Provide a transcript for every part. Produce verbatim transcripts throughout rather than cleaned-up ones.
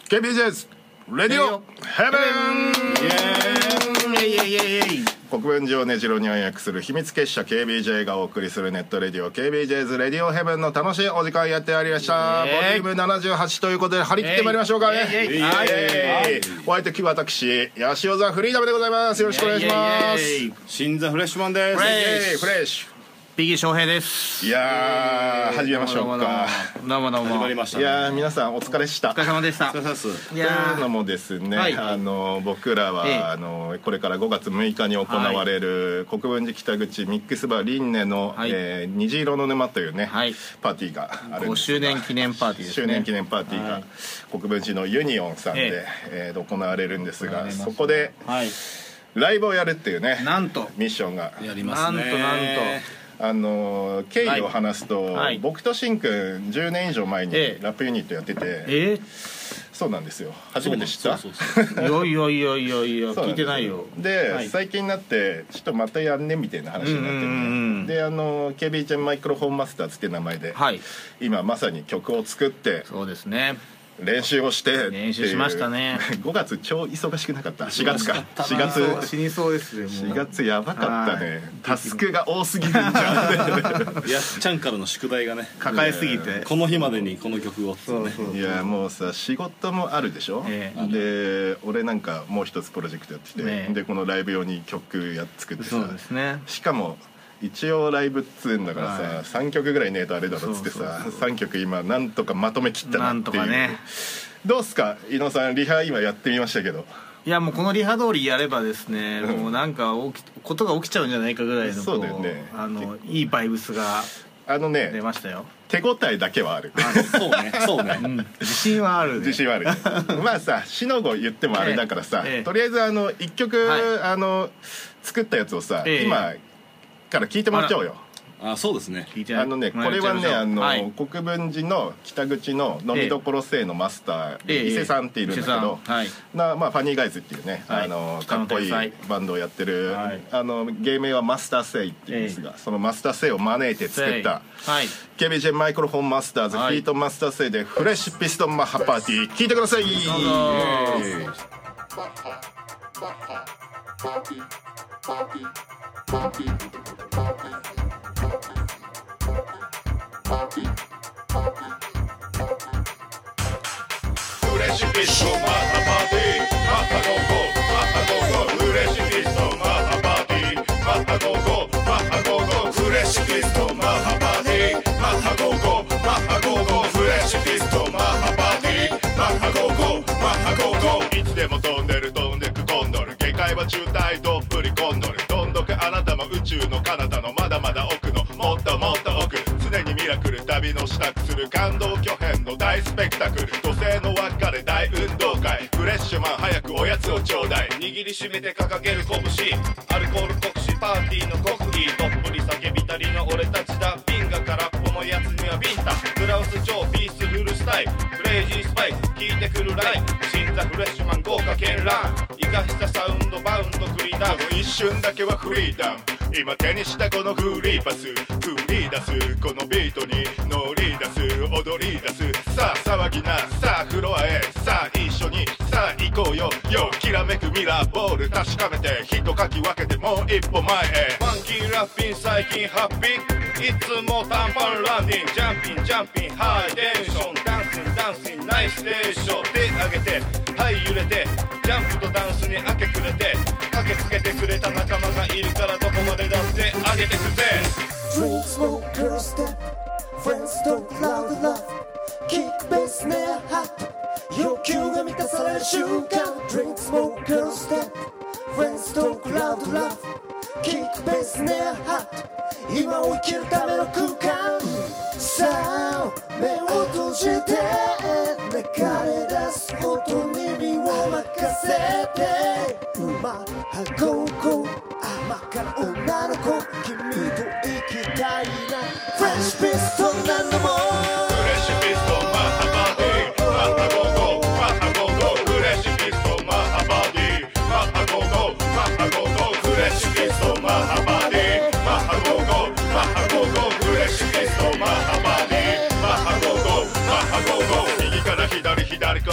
ケービージェイズ レディオヘブン。 イエーイイエーイイエーイ。 国分寺をねじろに暗躍する秘密結社 ケービージェイ がお送りするネットレディオ ケービージェイズ レディオヘブンの楽しいお時間やってまいりました。ボリュームななじゅうはちということで張り切ってまいりましょうかね。お相手き私ヤシオザフリーダムでございます。よろしくお願いします。 新ザフレッシュマンです。 フレッシュピギー翔平です。 いやー始めましょうか。 どうもどうも始まりました、 ね、いやー皆さんお疲れした。 お疲れ様でした。 お疲れ様です。 というのもですね、はい、あの僕らは、ええ、あのこれからごがつむいかに行われる、はい、国分寺北口ミックスバーリンネの、はい、えー、虹色の沼というね、はい、パーティーがあるんですが、ごしゅうねん記念パーティーですね。周年記念パーティーが、はい、国分寺のユニオンさんで、えええー、行われるんですが、そこで、はい、ライブをやるっていうね、 なんとミッションがやりますね。 なんとなんとあの経緯を話すと、 はい、 僕とシンくんじゅうねん以上前にラップユニットやってて、 えー、 そうなんですよ。初めて知った？ そうそうそういやいやいやいや聞いてないよ。 で、 はい、 最近になってちょっとまたやんねみたいな話になってるね。で、あの ケービージェイ マイクロフォンマスターズって名前で、はい、今まさに曲を作って、 そうですね、 練習をして練習しましたね。 ごがつ超忙しくなかった？しがつか。しがつ死にそうですね。 しがつやばかったね。タスクが多すぎるんじゃん。 やっちゃんからの宿題がね抱えすぎて、 この日までにこの曲をってね。 いやもうさ、仕事もあるでしょ、えー、で俺なんかもう一つプロジェクトやってて、ね、でこのライブ用に曲やっ作ってさ、 そうですね、 しかも一応ライブっつうんだからさ、はい、さんきょくぐらいねえとあれだろっつってさ、そうそうそう、さんきょく今なんとかまとめきったなっていう。なんとかね。どうすか伊野さん、リハ今やってみましたけど。 いやもうこのリハ通りやればですね、うん、もうなんか起きことが起きちゃうんじゃないかぐらいの、 そうだよね、 あのいいバイブスがあのね出ましたよ。 手応えだけはある。 あそうねそうね、うん、 自信はある、ね、 自信はあるまあさ、しのご言ってもあれだからさ、ええ、とりあえずあのいっきょく、はい、あの作ったやつをさ、ええ、今から聞いてもらっちゃおうよ。 あ、そうですね。 あのね、これはね、あの、はい、国分寺の北口の飲みどころ生のマスター、ええ、伊勢さんっているんだけど、はい、なまあファニーガイズっていうね、はい、あのかっこいいバンドをやってる、はい、あの芸名はマスターセイっていうんですが、ええ、そのマスターセイを招いて作った、はい、ケービージェイ マイクロフォンマスターズ、はい、フィートマスターセイでフレッシュピストンマッハパーティー聞いてください。どうぞ。フレッシュピストンマッハパーティー、マッハゴーゴー、マッハゴーゴー、フレッシュピストンマッハパーティー、マッハゴーゴー、マッハゴーゴー、フレッシュピストンマッハパーティー、マッハゴーゴー、マッハゴーゴー、フレッシュピストンマッハパーティー、マッハゴーゴー、マッハゴーゴー、いつでも飛んでる飛んでくコンドル、下界は渋滞どっぷりコンドル、どんどくあなたも宇宙の彼方のまだまだ奥のもっともっと奥、常にミラクル旅の支度する感動巨編の大スペクタクル、土星の輪っかで大運動会、フレッシュマン早くおやつをちょうだい、握りしめて掲げる拳、アルコール国士パーティーの国技、どっぷり叫びたりの俺たちだ、ビンガ空っぽのやつにはビンタ、ブラウス超ピースフルスタイル、クレイジースパイス効いてくるライン、新ザフレッシュマン豪華絢爛、生かしたサウンドバウンドクリーダー、一瞬だけはフリーダム、今手にしたこのフリーパス、フリーダスこのビートに乗り出す踊り出す、さあ騒ぎな、さあフロアへ、さあ一緒に、さあ行こうよ、よきらめくミラーボール確かめて、一かき分けてもう一歩前へ、ファンキーラッピン最近ハッピー、いつも短パンランディング、ジャンピンジャンピンハイテンション、ダンシンダンシンナイステーション、手上げてはい揺れて、ジャンプとダンスに明け暮れて、駆けつけてくれた仲間がいるからどこまでだって上げてくぜ。 Drink, smoke, girl, step Friends talk loud enough Kick, bass, snare, hot 要求が満たされる瞬間 Drink, smoke, girl, step Friends talk loud enough Kick, bass, snare, hot 今を生きるための空間さあ目を閉じて流れ出す音に身を任せて馬運ぶ甘か女の子君と生きたいなフレッシュピストン何度もフレッシュピストンマッハパーティーマッハゴーゴーマッハゴーゴーフレッシュピストンマッハパーティーマッハゴーゴーマッハゴーゴーフレッシュピストンマッハパーティーマッハゴーゴーマッハゴーゴーフレッシュピストンマッハパーティーマッハゴーゴーマッハゴーゴー右から左左から右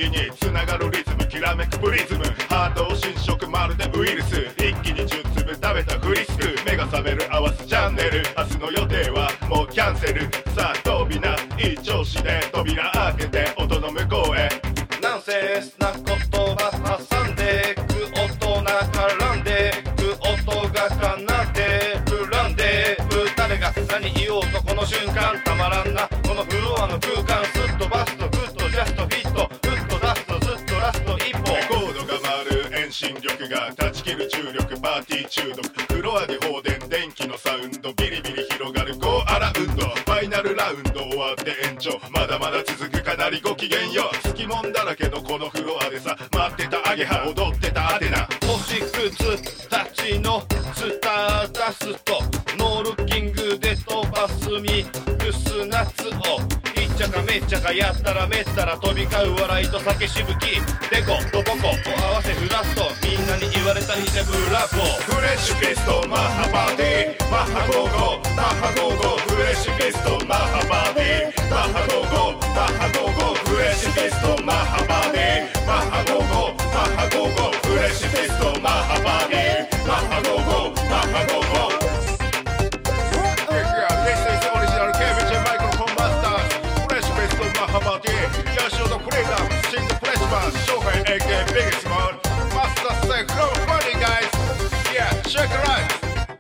につながるリズムきらめくプリズムハートを侵食まるでウイルス一気にじゅっつぶ食べたフリスク目が覚める合わせチャンネル明日の予定はもうキャンセルさあ飛びないい調子で扉開けて音の向こうへナンセンスな言葉挟んでく音な絡んでく音が奏で膨んで誰が何言おうとこの瞬間たまらんなこのフロアの空間すっ飛ばすとグッとジャストフィットフッと出すとずっとラスト一歩レコードが回る遠心力が断ち切る重力パーティー中毒フロアで放電電気のサウンドビリビリ広がるゴーアラウンドファイナルラウンド終わって延長まだまだ続くかなりご機嫌よ好きもんだらけのこのフロアでさ待ってたアゲハ踊ってたアテナ星屑たちのスターダストノールッキングで飛ばすミックスナッツをいっちゃかめっちゃかやったらめったら飛び交う笑いと酒しぶきデコとボコを合わせフラットみんなに言われたりでブラボーフレッシュピストマッハパーティーマッハゴーゴーマッハゴーゴーフレッシュピストマッハパーティーマッハゴーゴーマッハゴーゴーフレッシュピストマッハパーティーマッハゴーゴーマッハゴーゴーフレッシュピストマッハパーティーマッハゴーゴーマッハゴーゴー翔平 エーケー Biggest Small Master say hello funny guys yeah check it out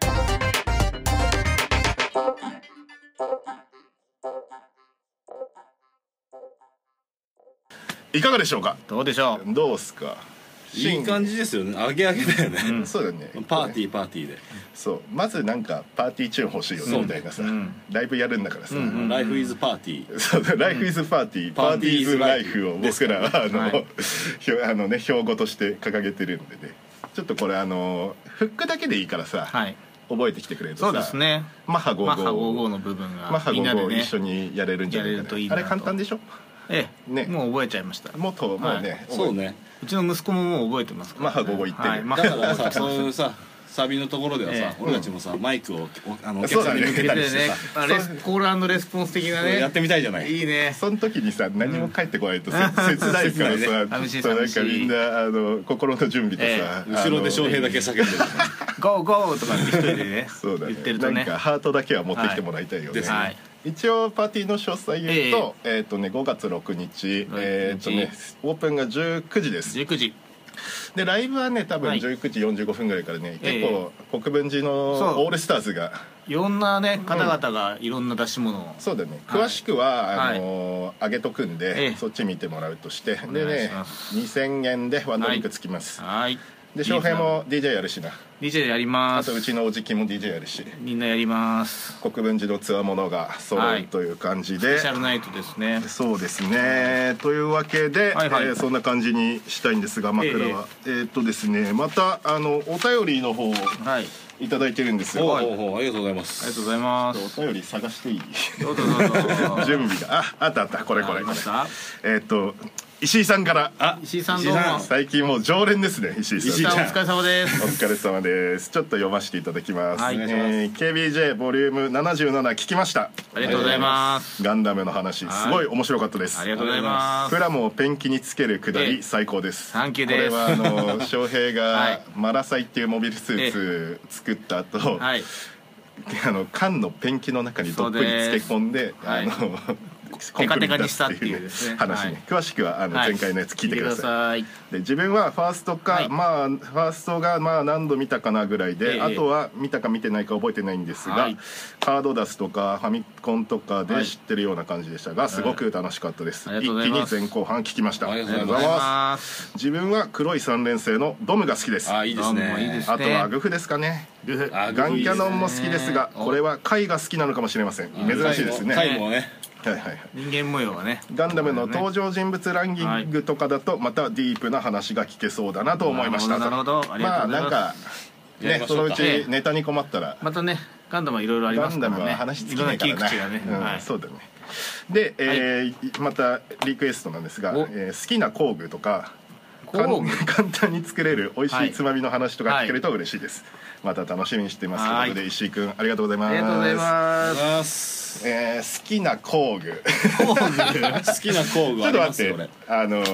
いかがでしょうかどうでしょうどうすかいい感じですよねアゲアゲだよね、 うん、そうだねパーティーパーティーでそうまずなんかパーティーチューン欲しいよねみたいなさ、うん、ライブやるんだからさ、うんうん、 ライフイズパーティーそうだライフイズパーティー、うん、パーティーズライフを僕らはあの、はい、あのね標語として掲げてるんでねちょっとこれあのフックだけでいいからさ、はい、覚えてきてくれるとさそうですねマッハゴーゴーマッハゴーゴーの部分がマッハゴーゴー一緒にやれるんじゃないかな、ね、あれ簡単でしょええ、ね、もう覚えちゃいましたもっともうね、はい、 そうねうちの息子ももう覚えてますから、ね、 マッハゴーゴー言ってる、 はい、 だからさそういうさサビのところではさ、ええ、俺たちもさマイクをあのお客さんに向けたりしてさ、 ね、レスコール&レスポンス的なねやってみたいじゃないいいねその時にさ何も返ってこないとさ、うん、切ないからさ、ね、 寂しいなんかみんなあの心の準備とさ、 ええ、後ろで翔平だけ叫んでるゴーゴーとかって一人でねそうだね言ってるとねなんかハートだけは持ってきてもらいたいよね、はい、一応パーティーの詳細言うと、えー、えーとねごがつろくにち、えーとねオープンがじゅうくじですじゅうくじでライブはね多分じゅうくじよんじゅうごふんぐらいからね、はい、結構、えー、国分寺のオールスターズがいろんなね方々がいろんな出し物を、 うん、そうだね詳しくは、はい、あのー、上げとくんで、えー、そっち見てもらうとしてでねにせんえんでワンドリンクつきます、 はい、はいで翔平も ディージェー やるしなディージェー やります。 あとうちのおじきも ディージェー やるしみんなやります。 国分寺のツアーものが揃うという感じで、はい、 スペシャルナイトですね。 そうですねというわけで、はいはい、えー、そんな感じにしたいんですが枕はえー、えー、っとですねまたあのお便りの方を、はいいただいてるんですよ。 おうおうおうありがとうございます。 ありがとうございます。 お便り探していい？ どうぞどうぞ。 準備がああったあったこれこれこれ。えー、っと石井さんからあ石井さんどうも最近もう常連ですね石井さん。 石井さんお疲れ様です。 お疲れ様です。ちょっと読ませていただきます。 はい、 えー、ケービージェー ボリュームななじゅうなな聞きました。 ありがとうございます。 ガンダムの話すごい面白かったです。 ありがとうございます。 プラモをペンキにつけるくだり最高です。 サンキューです。 これはあの翔平がマラサイっていうモビルスーツ作った後。はい、あの缶のペンキの中にどっぷり漬け込んで、あの、はいテカテカにしたっていうですね話ね、はい、詳しくはあの前回のやつ聞いてください、 はい、 で自分はファーストか、はい、まあファーストがまあ何度見たかなぐらいで、えー、あとは見たか見てないか覚えてないんですが、はい、カードダスとかファミコンとかで知ってるような感じでしたが、はい、すごく楽しかったです、はい、一気に前後半聞きました。 ありがとうございます。 自分は黒い三連星のドムが好きです。 あいいですね。 あとはグフですかね。グフガンキャノンも好きですがこれは貝が好きなのかもしれません。珍しいですね。 貝もねはいはいはい、 人間模様はねガンダムの登場人物ランキングとかだとまたディープな話が聞けそうだなと思いました。 なるほど、 まあなんかねそのうちネタに困ったらまたねガンダムはいろいろありますからね。 ガンダムは話尽きないからね。いろんな切り口がね、うんはい、そうだね。で、えーはい、またリクエストなんですが、えー、好きな工具とか簡単に作れる美味しいつまみの話とか聞けると嬉しいです、はい、また楽しみにしてますということで石井くんありがとうございます。 ありがとうございます。 えー、好きな工具好きな工具ありますよ。 ちょっと待ってあの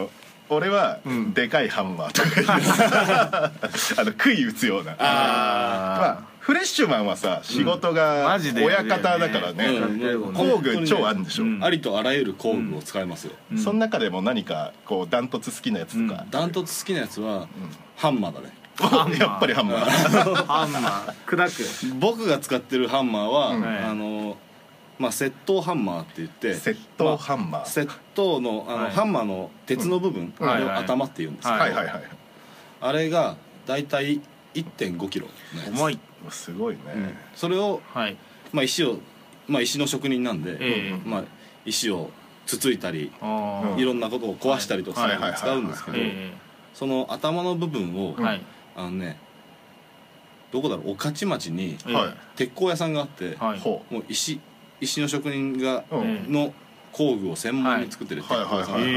俺はでかいハンマーとかあの杭打つような。まあフレッシュマンはさ仕事が親方だからね、工具超あるんでしょ。 ありとあらゆる工具を使えますよ。 その中でも何かこうダントツ好きなやつとか。 ダントツ好きなやつはハンマーだね。 やっぱりハンマー。 ハンマー砕く。 僕が使ってるハンマーはあのまあ窃盗ハンマーって言って、 窃盗ハンマー、 窃盗のあのハンマーの鉄の部分を頭って言うんですけど、 はいはいはい、 あれがだいたい いってんごキロのやつ。 重い。 すごいね、 うん、それを、はいまあ、石を、まあ、石の職人なんで、えーまあ、石をつついたりいろんなことを壊したりとかするのに使うんですけど、その頭の部分を、はい、あのねどこだろう、御徒町に鉄工屋さんがあって、はい、もう石石の職人が、うん、の工具を専門に作ってる鉄工屋さんがあって、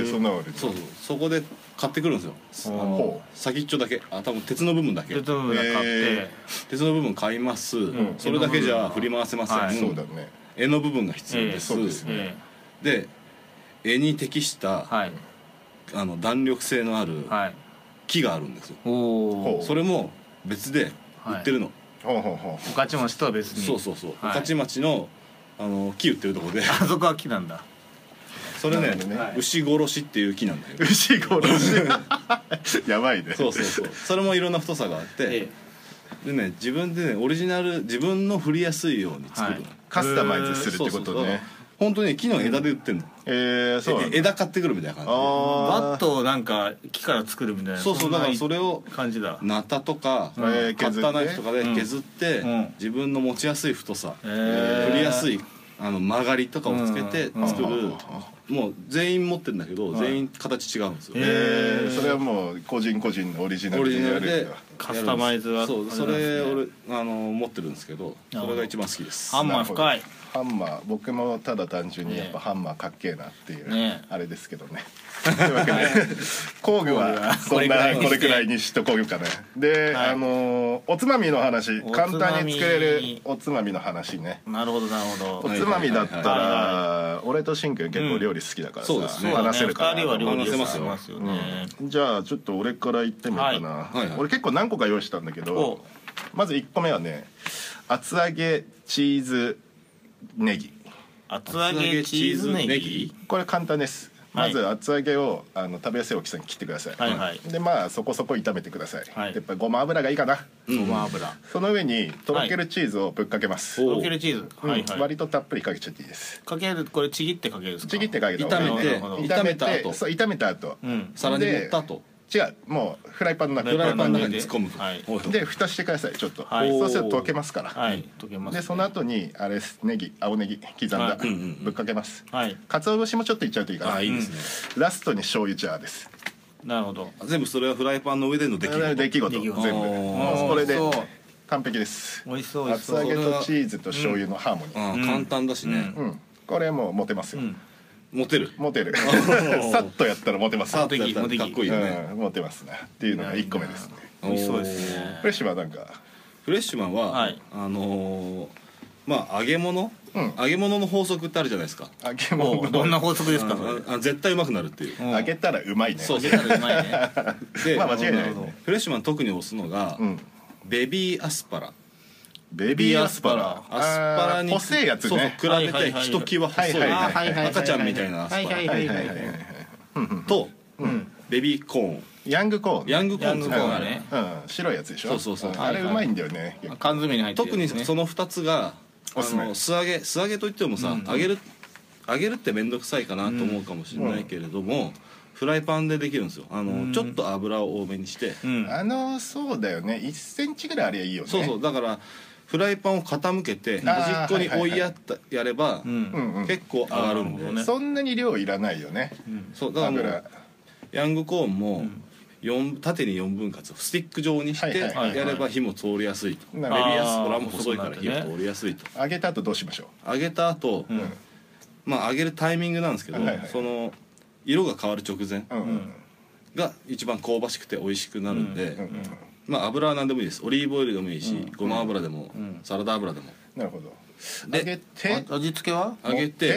そうそうそこで買ってくるんですよ。あの先っちょだけ、あ多分鉄の部分だけ鉄の部分買って、えー、鉄の部分買います、うん、それだけじゃ振り回せません、はい、そうだね、柄の部分が必要です、えー、そうですね、で柄に適した、はい、あの弾力性のある木があるんですよ、はい、それも別で売ってるの、 御徒町とは別に。 そうそうそう、御徒町のあの木売ってるとこで、 あそこは木なんだ。 それね、はい、牛殺しっていう木なんだよ。 牛殺しやばいね。 そうそうそう、それもいろんな太さがあって、ええ、でね自分でねオリジナル自分の振りやすいように作るの、はい、 カスタマイズするってことね。 本当に木の枝で売ってんの、えー、そうなんだ。枝買ってくるみたいな感じで、 バットをなんか木から作るみたいな。 そうそう、だからそれを感じだ。 ナタとか、うん、カッターナイフとかで削って、うん、自分の持ちやすい太さ、えー、振りやすいあの曲がりとかをつけて作る、うん、もう全員持ってるんだけど、全員形違うんですよ。 へえ、それはもう個人個人のオリジナルでやるんだ。 カスタマイズはそう、それ俺あの持ってるんですけど、それが一番好きです。 ハンマー深い。 ハンマー、僕もただ単純にやっぱハンマーかっけえなっていう、ね、あれですけどね。というわけで工具はそんなこれくらいにしとこうかね。で、はい、あのおつまみの話、簡単に作れるおつまみの話ね。 なるほどなるほど。 おつまみだったら俺としんくん結構料理好きだからさ、うん、そうですね、話せるから。ふたりは料理話せますよね、うん、じゃあちょっと俺から言ってみようかな、はいはいはい、俺結構何個か用意したんだけど、まずいっこめはね、厚揚げチーズネギ。 厚揚げチーズネギ、 これ簡単です。まず厚揚げをあの食べやすい大きさに切ってください、はいはい、でまあそこそこ炒めてください、はい、やっぱりごま油がいいかな、 うん、ごま油。 その上にとろけるチーズをぶっかけます、 はい、とろけるチーズ、 はいはい、割とたっぷりかけちゃっていいです。 かける、これちぎってかけるんですか。 ちぎってかけた炒めて炒めた後、 そう炒めた後、 うん、皿に盛った後、 違う、もうフライパンの中フライパンの中に突っ込む、 はい、で蓋してくださいちょっと、はい、そうすると溶けますから、はい、溶けます、ね、でその後にあれネギ、青ネギ刻んだ、はい、ぶっかけます、はい、鰹節もちょっといっちゃうといいかな。 あ、いいですね、 うん、ラストに醤油ジャーです。 なるほど。 全部それはフライパンの上での出来事、 出来事全部これで完璧です。 美味しそう。 厚揚げとチーズと醤油のハーモニー、 うん、簡単だしね、 うん、これもう持てますよ、うん、 モテるモテるさっとやったらモテます。 さっとやったらかっこいいよね、 うん、モテますねっていうのがいっこめですね。 美味しそうですね。 フレッシュマンなんかフレッシュマンは、はい、あのー、まあ揚げ物、うん、揚げ物の法則ってあるじゃないですか。 揚げ物どんな法則ですか。 ああ絶対うまくなるっていう、 揚げたらうまいね。 そう揚げたらうまいねで、 まあ間違いない、 ね、フレッシュマン特に推すのが、うん、ベビーアスパラ。 ベビーアスパラ、 アスパラに細いやつね。 そうそう、比べてひときわ細い赤ちゃんみたいなアスパラとベビーコーン、 ヤングコーン、 ヤングコーンがね、 白いやつでしょ。 そうそうそう、 あれうまいんだよね。 缶詰に入ってる。 特にそのふたつがあの素揚げ、素揚げといってもさ、揚げる揚げるって面倒くさいかなと思うかもしれないけれども、フライパンでできるんですよ。あのちょっと油を多めにして、 あのそうだよね、いっセンチぐらいあればいいよね。 そうそう、だからフライパンを傾けて端っこに追いやったやれば結構上がるんで、 そんなに量いらないよね。 そうだからもうヤングコーンも縦によんぶん割スティック状にしてやれば火も通りやすいと。ベビーアスパラも細いから火が通りやすいと。 揚げた後どうしましょう。 揚げた後、まあ揚げるタイミングなんですけど、その色が変わる直前が一番香ばしくて美味しくなるんで、まあ油は何でもいいです。オリーブオイルでもいいし、ごま油でもサラダ油でも。 なるほど。 揚げて味付けは揚げて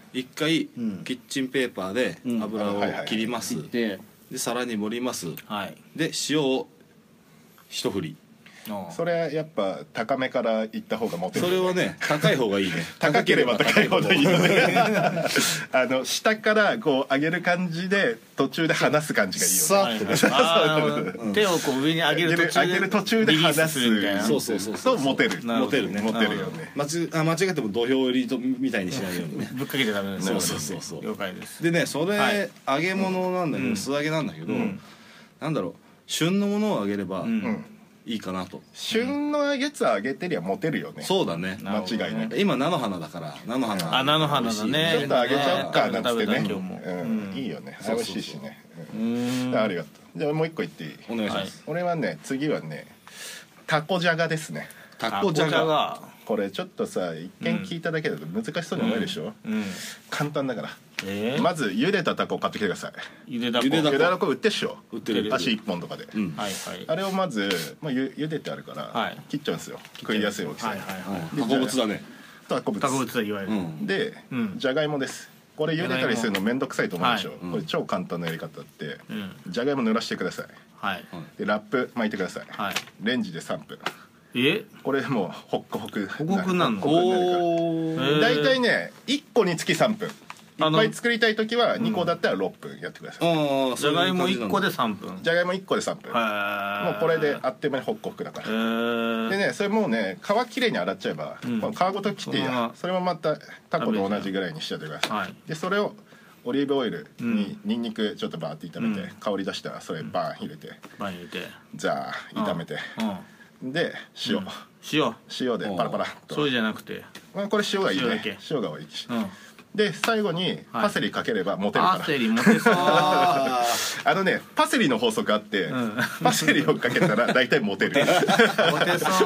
一回キッチンペーパーで油を切ります、で皿に盛ります、で塩を一振り。 それやっぱ高めからいった方がモテる。 それはね高い方がいいね。 高ければ高いほどいいよね。あの下からこう上げる感じで途中で離す感じがいいよね。 手をこう上に上げる途中で上げる途中で離す。 そうそうそう。 そうモテる。 モテるね。 モテるよね。 間違あ間違っても土俵入りみたいにしないようにね。 ぶっかけてダメです。 そうそうそうそう。 了解です。 でねそれ揚げ物なんだけど素揚げなんだけど、なんだろう旬のものを揚げれば。いいかなと。 旬のやつ揚げてりゃモテるよね。 そうだね。 間違いない。 今菜の花だから菜の花。 あ菜の花だね。 ちょっと揚げちゃおうかなんつってね。いいよね。美味しいしね。ありがとう。じゃあもう一個言っていい？ お願いします。 俺はね次はねタコじゃがですね。 タコじゃが。 これちょっとさ一見聞いただけだと難しそうに思えるでしょ。簡単だから。まず茹でたタコを買ってきてください。 茹でタコ。 茹でタコ売ってっしょ。 売ってる。 足一本とかで。あれをまずまあ茹でてあるから切っちゃうんですよ。食いやすい大きさに。 タコ物だね。 タコ物。 タコ物だいわゆる。 でじゃがいもです。これ茹でたりするのめんどくさいと思うでしょ。これ超簡単なやり方ってじゃがいも濡らしてください。でラップ巻いてください。レンジでさんぷん。 えこれもうホックホクホクホクなの。 だいたいねいっこにつきさんぷん。いっぱい作りたい時はにこだったらろっぷんやってください。 じゃがいもいっこでさんぷん。 じゃがいもいっこでさんぷん。もうこれであっという間にホックホクだから。でねそれもうね皮きれいに洗っちゃえば皮ごと切っていいや。それもまたタコと同じぐらいにしちゃってください。でそれをオリーブオイルにニンニクちょっとバーって炒めて香り出したらそれバーン入れてバーン入れてザー炒めてで塩塩塩でパラパラと。 そうじゃなくてこれ塩がいいね。塩がいいし。で最後にパセリかければモテるから。 パセリモテそう。 あのねパセリの法則あってパセリをかけたら大体モテる。 モテそう。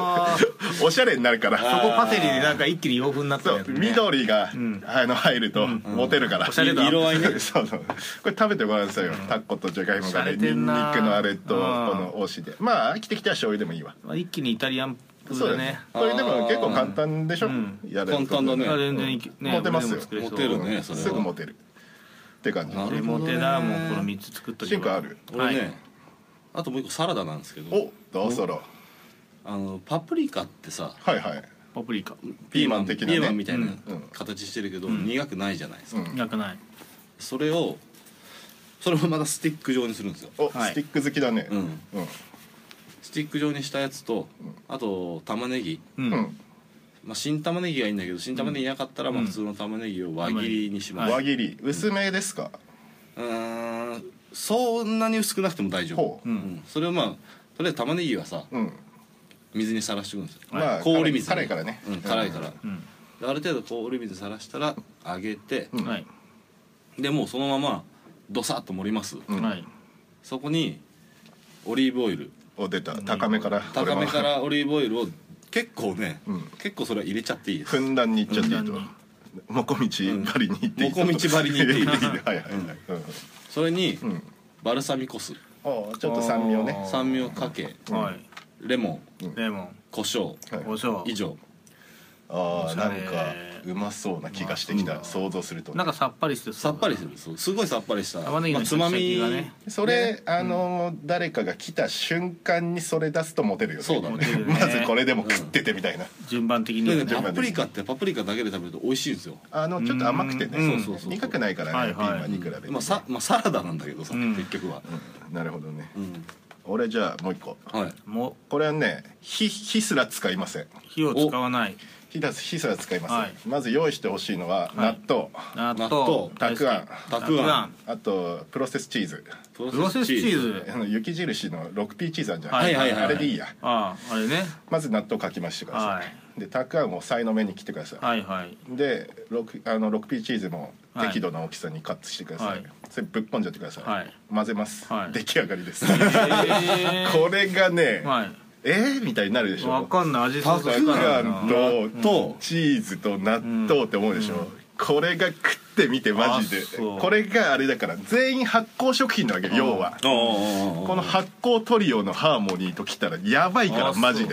おしゃれになるから。 そこパセリでなんか一気に洋風になったやつね。 緑があの入るとモテるから。 おしゃれだ。 色合いね。そうそう。これ食べてごらんなさいよ。タコとじゃがいもがねニンニクのあれとこのおしで。まあ飽きてきたら醤油でもいいわ。 一気にイタリアンそうだね。これでも結構簡単でしょ。やる簡単だね。 全然モテますよ。 モテるね。 すぐモテるって感じ。 モテだもうこのみっつ作っとけば。 進化ある。 俺ねあともう一個サラダなんですけど。 おどうそろ。 あのパプリカってさ。 はいはい。 パプリカ。 ピーマン的なピーマンみたいな形してるけど苦くないじゃないですか。 苦くない。 それをそれをまたスティック状にするんですよ。 おスティック好きだね。うんスティック状にしたやつとあと玉ねぎ、まあ新玉ねぎがいいんだけど新玉ねぎなかったらまあ普通の玉ねぎを輪切りにします。 輪切り薄めですか？ うんそんなに薄くなくても大丈夫。それをまあとりあえず玉ねぎはさ水にさらしておくんですよ。氷水辛いからね。 辛いからある程度氷水さらしたら揚げてでもうそのままドサッと盛ります。そこにオリーブオイルを出た高めから高めからオリーブオイルを結構ね、うん、結構それは入れちゃっていいです。 ふんだんにいっちゃっていいと。もこみちばりにいっていい。 もこみちばりにいっていい。はいはいはい。それにバルサミコ酢。 おちょっと酸味をね。 酸味をかけ、レモン、 レモン、 胡椒、 胡椒以上。 ああなんかうまそうな気がしてきた。想像するとなんかさっぱりしてさっぱりする。すごいさっぱりした玉ねぎのつまみがね。 それあの誰かが来た瞬間にそれ出すとモテるよね。 そうだね。 まずこれでも食っててみたいな順番的に。 パプリカってパプリカだけで食べると美味しいんですよ。 あのちょっと甘くてね苦くないからねピーマンに比べて。 まあサラダなんだけどさ結局は。 なるほどね。俺じゃあもう一個。 もうこれはね火火すら使いません。 火を使わない。 火すら使いません。まず用意してほしいのは納豆、 納豆、 たくあん、 たくあん、 あとプロセスチーズ。 プロセスチーズ。 あの雪印の ろくピー チーズあるじゃない。あれでいいや。 ああ、あれね。 まず納豆かきましてください。でたくあんをさいの目に切ってください。 はいはい。 であの ろくピー チーズも適度な大きさにカットしてください。それぶっこんじゃってください。混ぜます。出来上がりです。これがね。えーみたいになるでしょ。 わかんない味たくあんととチーズと納豆って思うでしょ。これが食ってみてマジでこれがあれだから全員発酵食品なわけ要は。この発酵トリオのハーモニーときたらやばいからマジで。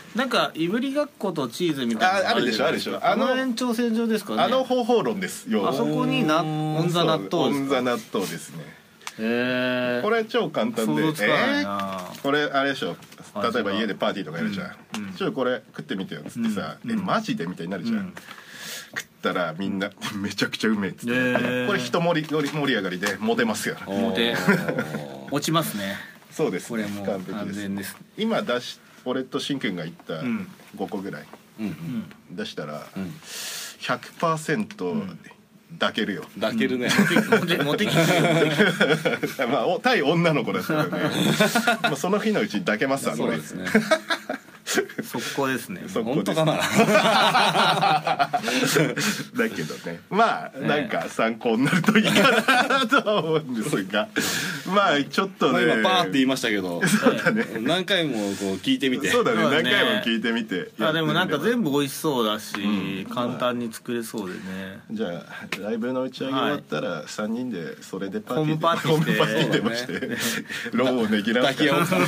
なんかいぶりがっことチーズみたいなのあ, あるでしょあるでしょあの延長線上ですかね。 あの方法論ですよ。 あそこになオンザ納豆ですか。オンザ納豆ですね。 へえ。 これ超簡単で、 想像つかないな、 えー、これあれでしょ、例えば家でパーティーとかやるじゃん、うんうん、ちょっとこれ食ってみてよっつってさ、うん、えマジでみたいになるじゃん、うん、食ったらみんなめちゃくちゃうめえっつって、えー、これ一盛り盛り上がりでモテますよ。 モテ落ちますね。 そうですね、 これも完全です。 今出し俺としんくんが言ったごこぐらい出したら ひゃくパーセント 抱けるよ。 抱けるね。 モテキまあ対女の子だったらねまあその日のうちに抱けますわね。 そうですね。 速攻ですね。 本当かな。 だけどね、まあなんか参考になるといいかなとは思うんですが、まあちょっとね、 今パーって言いましたけど、 そうだね、 何回もこう聞いてみて、 そうだね、何回も聞いてみて。 あでもなんか全部美味しそうだし、簡単に作れそうでね。 じゃあライブの打ち上げ終わったらさんにんでそれでパーティー、 ホームパーティーでもしてローをねぎらう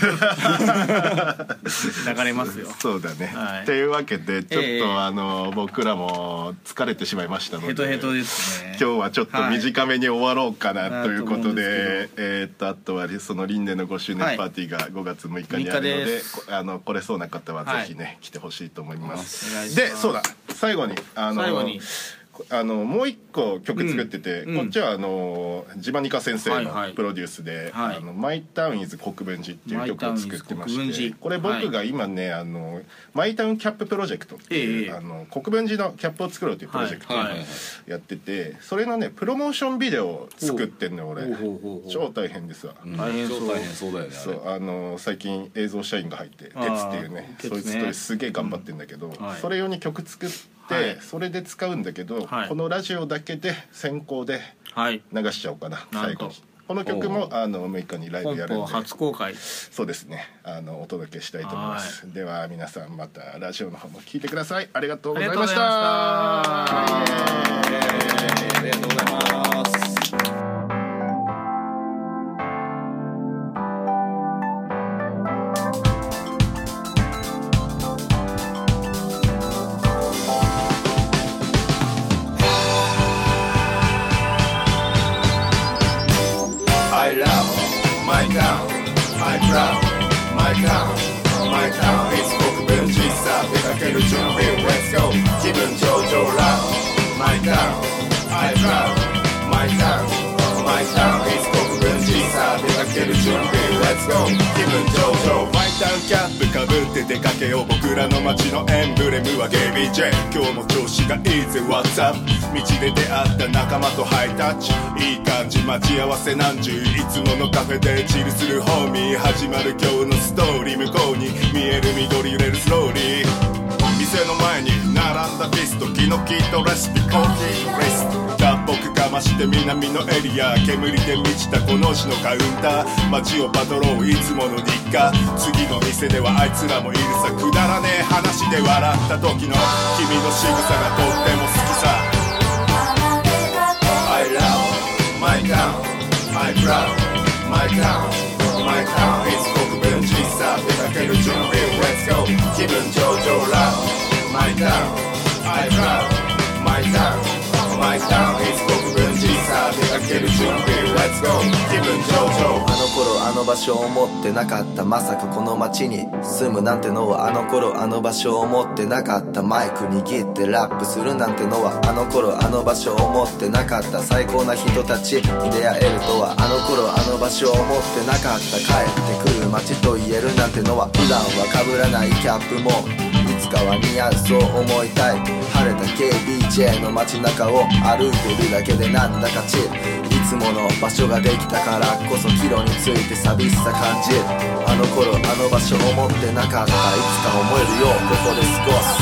流れますよ。 そうだね、はい、というわけでちょっと、えー、あの僕らも疲れてしまいましたので、 ヘトヘトですね。 今日はちょっと短めに終わろうかなということで、はい、えー、っとあとはそのリンネのごしゅうねんパーティーがごがつむいかにあるので、はい、あの来れそうな方はぜひね、はい、来てほしいと思います。でそうだ最後にあの最後にあのもう一個曲作ってて、うん、こっちはあのジバニカ先生のプロデュースで「はいはい、あのマイタウンイズ国分寺」っていう曲を作ってまして、これ僕が今ね、はい、あのマイタウンキャッププロジェクトっていう、えー、あの国分寺のキャップを作ろうっていうプロジェクトをやってて、それのねプロモーションビデオを作ってんのよ俺。超大変ですわ。 大変そう。 超大変そうだよね。 そうあの最近映像社員が入って「鉄」っていうね、そいつとすげえ頑張ってんだけど、うんはい、それ用に曲作って。はい、それで使うんだけど、はい、このラジオだけで先行で流しちゃおうかな、はい、最後にこの曲もあのむいかにライブやるんで初公開そうですね、あのお届けしたいと思います。では皆さんまたラジオの方も聞いてください。ありがとうございました。 ありがとうございます。 気分上々ラブ My town I proud My town My town is 国分寺さあ出かける準備 Let's go 気分上々 My town キャップかぶって出かけよう。僕らの街のエンブレムはゲイビージェイ。今日も調子がいいぜ What's up 道で出会った仲間とハイタッチいい感じ待ち合わせなんじゅういつものカフェでチルするホーミー始まる今日のストーリー向こうに見える緑揺れるスローリー店の前に並んだビストキノキとレシピコーヒーのレス脱北かまして南のエリア煙で満ちたこの市のカウンター街をパトロールいつもの日課次の店ではあいつらもいるさくだらねえ話で笑った時の君の仕草がとっても好きさ I love my town I proud my town my town is 国分寺さ出かける準備 Let's go 気分上々ラブMy town, I proud My town, my town is 国分寺さあ出かける準備 Let's go 気分上々 あの頃あの場所を思ってなかったまさかこの街に住むなんてのはあの頃あの場所を思ってなかったマイク握ってラップするなんてのはあの頃あの場所を思ってなかった最高な人たちに出会えるとはあの頃あの場所を思ってなかった帰ってくる街と言えるなんてのは普段は被らないキャップもいつかは似合うそう思いたい晴れた ケービージェイ の街中を歩いてるだけでなんだかチルいつもの場所ができたからこそ岐路について寂しさ感じるあの頃あの場所思ってなかったいつか思えるよここで過ごす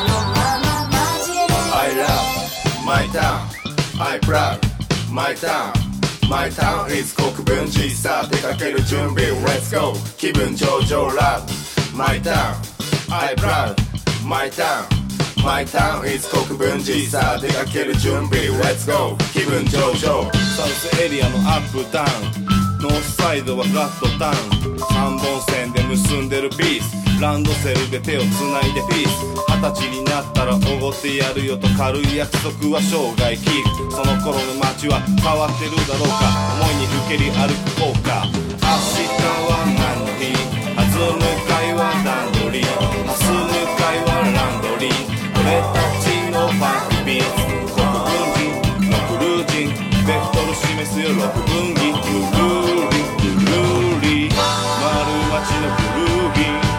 I love my town I proud my town My town is 国分寺さあ出かける準備 Let's go 気分上々ラブ My town I proud My town My town is 国分寺さあ出かける準備 Let's go 気分上々 サウスエリアのアップダウンノースサイドはフラットタウンさんぼん線で結んでるビースランドセルで手をつないでピース。二十歳になったらおごってやるよと軽い約束は生涯キープ。その頃の街は変わってるだろうか、思いにふけり歩く効果。明日は何の日、弾む会は段取り、明日向かいはランドリー。俺たちのファンキービーツ、国分寺のクルージン、ベクトル示すよろく分岐。ぐるりぐるり丸町のグルービー。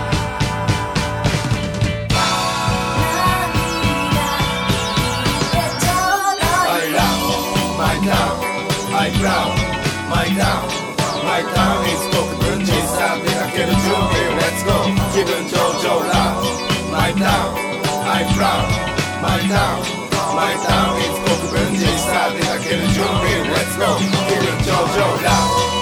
My town, my town, my town is 国分寺。さあ出かける準備 Let's go 気分上々ラブ My town, I'm proud My town, my town is 国分寺。さあ出かける準備 Let's go 気分上々ラブ